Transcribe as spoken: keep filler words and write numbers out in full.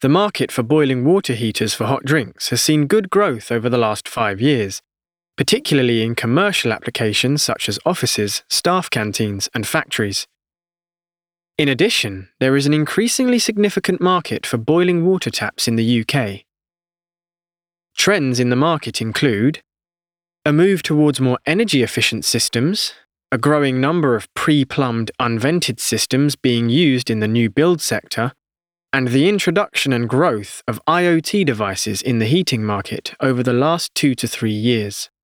The market for boiling water heaters for hot drinks has seen good growth over the last five years, particularly in commercial applications such as offices, staff canteens, and factories. In addition, there is an increasingly significant market for boiling water taps in the U K. Trends in the market include a move towards more energy-efficient systems, a growing number of pre-plumbed unvented systems being used in the new build sector, and the introduction and growth of I O T devices in the heating market over the last two to three years.